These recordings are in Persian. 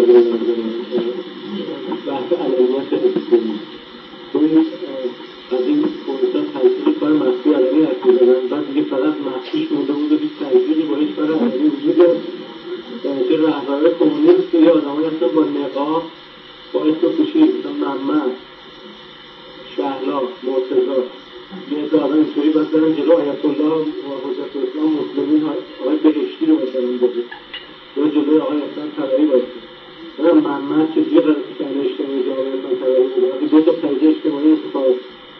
بحث علمیت اپیستمی از این فرصت تحصیلی کار مخفی علمی حرف می‌زدن، بعد دیگه فقط مخفیش مونده بود و هیچ تحصیلی با هیچ کار علمی وجود داشت. که رهبرهای کمونیست یه آدمایی هستن با نقاب با اسم کوچیک مثلا محمد، شهلا، مرتضی، یه عده آدم اینطوری باید برن جلو آیت الله و حجت الاسلام مسلمین آقای بهشتی رو مثلا بده یا جلوی آقای احسان طلایی بایسته. محمد که دیگه قرار سکنه اجتماعی جامعه احسان طلایی بوده وقتی دو تا پیجه اجتماعی اتفاق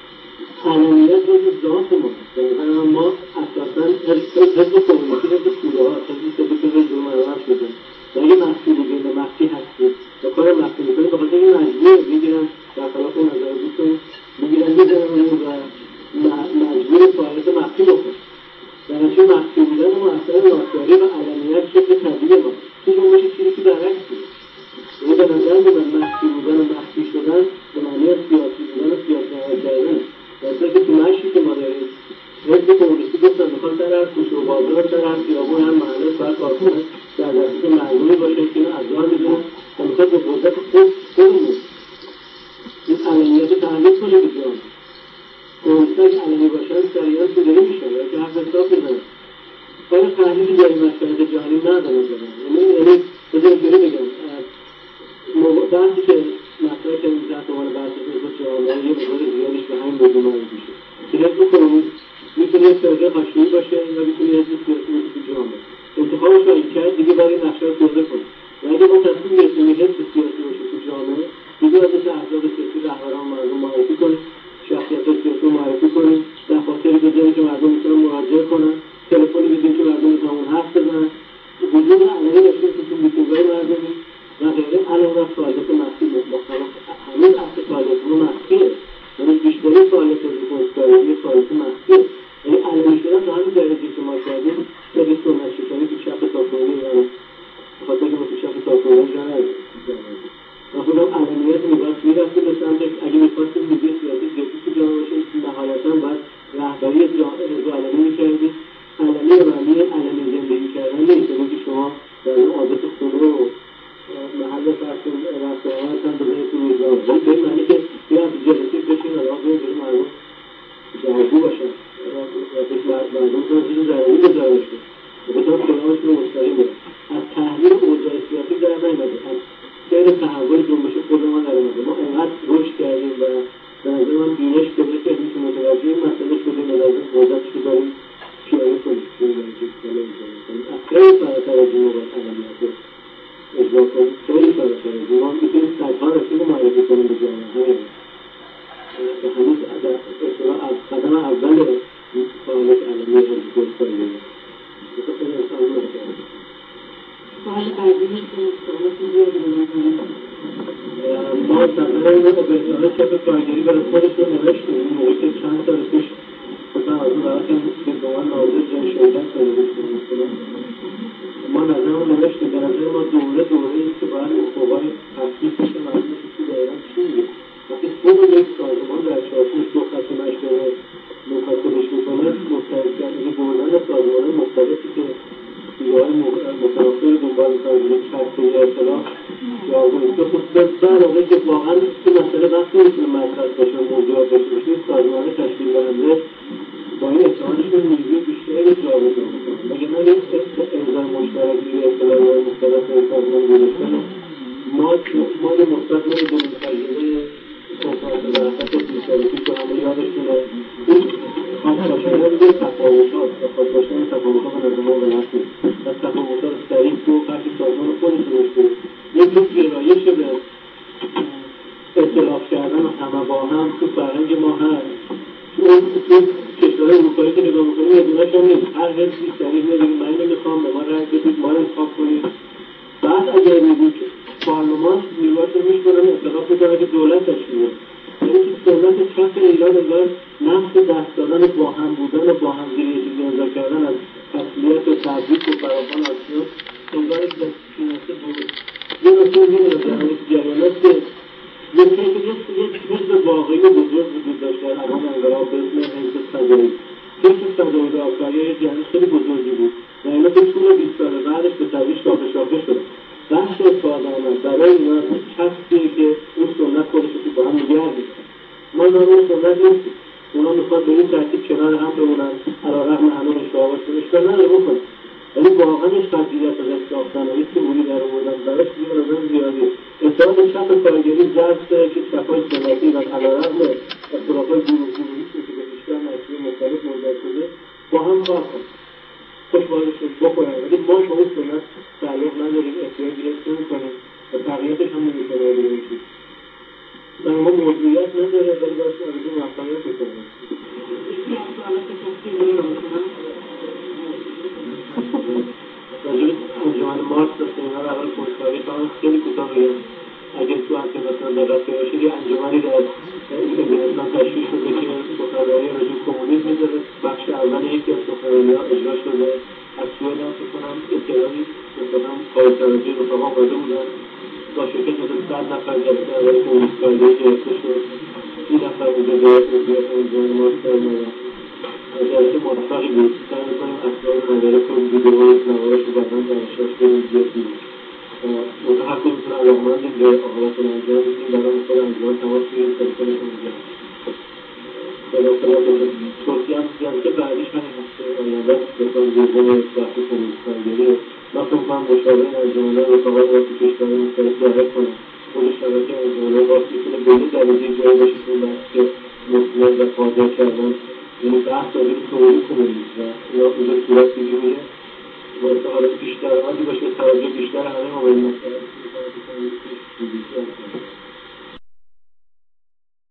علمیت جز ذات ما است. ما اساساً حزب کمونیستی حزب توده ها حزبی که بکنه جلو مردم شده و اگه مخفی بودیم و مخفی هستیم و کار مخفی میکنیم بخاطر این مجبور میگیرن در خلاف اون نظر دوستون میگیرن میزنن و مجبور فعالیت مخفی بکنیم. در نتیجه مخفی بودن ما اثر ناصری و علمیت شکل طبیعی ما تو جنبش چریکی برعکس بود. یعنی به نظر میاد مخفی بودن و مخفی شدن به معنی سیاسی بودن و سیاسی عمل کردن درسته که تو مشی که ما داریم حزب کمونیستی گفتن میخوان سر هر کوچه و بازار سر هر خیابون هر محله باید کارخونه در دستی که مردمی باشه که اینو ابزار میدونن و میخواد به قدرت خودمون این علمیت رو تحمیل کنه به جامعه. کمونیست‌ها اگه علمی باشن سریعا سودایی میشن یا که حرف حساب بزنن کار تحلیلی در این مشکلات جهانی ندارن. یعنی بذار اینجوری بگم بحثی که مطرح کردیم در عنوان بحث حزب جامعه یه مقدار زیادش به همین موضوع مربوط میشه که حزب کمونیست میتونه یه فرقه حاشیه‌ای باشه یا میتونه یه حزب سیاسی باشه تو جامعه. انتخابش رو این کرد دیگه برای نقشه رو توضیح کنه و اگه ما تصمیم گرفتیم یه حزب سیاسی باشه تو جامعه دیگه باید مثل احزاب سیاسی رهبران مردم معرفی کنیم، شخصیت‌های سیاسی معرفی کنیم، دفاتری بذاریم که مردم میتونن مراجعه کنن، تلفنی بدیم که مردم میتونن حرف بزنن، وجود علمی داشتیم که تو میتینگ‌های مردمی و غیره. علاوه بر فعالیت مخفی مختلف همین اصل فعالیت ما مخفیه، یعنی بیشترین فعالیت حزب‌های فعالیت مخفیه. یعنی علمی شدن به همین درجه که ما کردیم خیلی سنت شکنی تو چپ تاکنونی یعنی بخاطر که ما تو چپ تاکنونی جا نداریم. من خودم علمیت می‌باید می‌رفتیم به سمت اگه می‌خواستیم لیدر سیاسی جدی تو جامعه باشیم نهایتاً باید رهبری حزب علمی می‌کردیم. علمی و معنی علمی زندگی کردن نیست، یعنی که شما در اون عادت خونه و محل فرسون رفتارهایت هم بذارید میزان ولی به این معنی که یه همچه جلسیت بشین و راه بید مردم جهرگو باشن و مردم کنم چیز ضروری بذاره بشه و به طور کلامشون مستقیم بود. از تحلیل اوضاع سیاسی در نیامده، از سیر تحول جنبش خود ما نیامده. ما انقدر رشد کردیم و به نظر من بینش پیدا کردیم که متوجه این مسئله شدیم و لازم قدرتش رو داریم پیاده کنیم. از خیلی فراتر از این موقع علمیت اجرا کنیم، خیلی فراتر از این ما میتونیم صدها رسیم رو معرفی کنیم به جامعه و هنوز در اصطلاح قدم اول فعالیت علمی حزب کنیم. بسید خیلی انسان نکنیم. سوال قدیمی که سوالات زیادی بودیم ما سفره این رو به اصطلاح چپ کارگری برای خودش رو نوشتیم. این موقعی که چند سال پیش مثلا از اون برای که به من ناظر جای شیدن کنیم ما نظر رو نوشتیم. به نظر ما دوره ایست که باید حقوقای تفکیف میشه مردم که دایران چی میگه وقتی خود یک سازمان در چارچوب دو خط مشتره مخاطبش میکنه مختلف کردن بردن سازمانهای مختلفی که دیگرهای متنافر دنبال میکنه یک چرخه اطلاع یا که خود در واقعی که واقعا تو مسئله وقتی میتونه مطرح باشه و موضوعات داشته باشه سازمان تشکیل دهنده با این اتحادشون نیروی بیشتری جابجا میکنه. مگه من این امضای مشترکی اطلاعات مختلف سازمان گذاشتن ما یه مثبت نمیدونیم تجربه کنفرانس برکت بیشترکی که همه یادشونه این خواهد باشن تفاوتات و خواهد باشن تفاوتات به نظر ما غلط نیست و تفاوتات سریع تو خط سازمان خودش داشته یک جور گرایش به اطلاف کردن و همه با هم تو فرهنگ ما هست. تو کشورهای اروپایی که نگاه میکنیم یه دونه‌ش هم نیست. هر حزبی سریع میاد من اینو میخوام به ما رأی بدید ما رو انتخاب کنید. بعد اگر میگید پارلمان نیروهاش رو میشکنن انتخاب میکنه که دولت تشکیل بده. یعنی که دولت چپ ایران انگار نفس دست دادن با هم بودن و با هم دیگه چیزی امضا کردن از تسلیت و تبریک و فراخوان آسیون انگار یک دستشونسته بود. یه نکته می‌بینه در این جریانات که یک حزب واقعی و بزرگ وجود داشت در عوام انقلاب به اسم حزب فدایی. حزب فدایی به آخری یه جریان خیلی بزرگی بود و اینا به طول 20 سال بعدش به تدریج شاخه شد. بحث بحث اتفاق آمد برای اینا کسی که اون سنت خودش رو با هم نگه می‌داره. ما اون سنت نیستیم. اونا میخواد به این ترتیب کنار هم بمونن علیرغم همه اشتباهاتشون اشکال نداره بکنن. ولی واقعا این قضیت از ساختن و که بوری در آوردن براش دیگه نظر زیادی اتحاد چپ کارگری جذب که چپ‌های سنتی و علیرغم اختلافات گروهی که به بیشتر مسئله مختلف موجود شده با هم کار کنن. خوشبالشون بکنن. ولی ما با اون سنت تعلق نداریم، احتیاجی حس نمی‌کنیم و تغییراتش هم نمی‌تونه بگیریم. و ما موضوعیت نداره ولی باید آرزو موفقیت بکنیم. راجب انجمن مارکس داشتیم اینا رو اول کنشکاوی کنم خیلی کوتاه بگم. اگر تو هم مثلا دقت باشید یه انجمنی در انگلستان تشکیل شده که سخنرانی راجب کمونیسم می‌ذاره. بخش اول یکی از سخنرانی‌ها اجرا شده. از سوئد هم فکر کنم اطلاعی مثلا قابل توجه رفقا آماده بودن با شرکت مثل 100 نفر جلسه اول کمونیست‌کاری گرفته شد. 30 نفر اونجا به عضویت انجمن مارکس درآمدن. جلسه موفقی بود. سعی می‌کنیم اسناد مدارک رو ویدئوهای نوارش رو بعداً در ارشاد کنیم زیادی. متحق می‌تونه علاقه‌مندیم به آقایان انجام بدیم برای خود انجام تماس بگیریم تلفنشون می‌گم. توصیه هم جلسه بعدیش همین هفته آینده به‌طور دوم بحث کمونیست‌کارگری من فکر می‌کنم مشاور انجمن‌های رفقای واسه کشورهای مختلف دعوت کنم. خود شبکه انجمن‌های واسه می‌تونه به این درجه جایی باشه که این بحث که مطمئن و قادر کردن یعنی بحث راجع به تئوری کمونیسم و اینا اونجا صورت بگیره و حالا بیشتر آمدی باشه توجه بیشتر همه ما به این مسئله